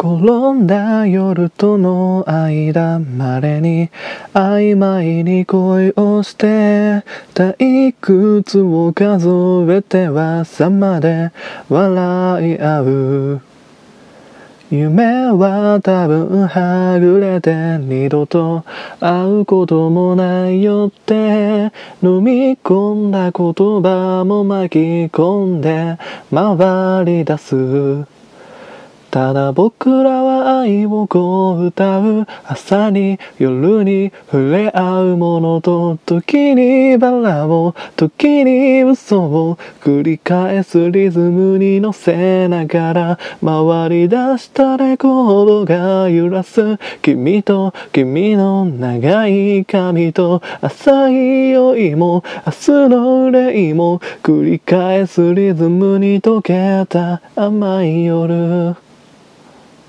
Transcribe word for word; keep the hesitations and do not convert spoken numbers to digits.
転んだ夜との間稀に曖昧に恋をして退屈を数えては朝まで笑い合う。夢は多分はぐれて二度と会うこともないよって飲み込んだ言葉も巻き込んで回り出す。ただ僕らは愛をこう歌う。朝に夜に触れ合うものと時にバラを時に嘘を繰り返すリズムに乗せながら回り出したレコードが揺らす。君と君の長い髪と浅い酔いも明日の憂いも繰り返すリズムに溶けた甘い夜。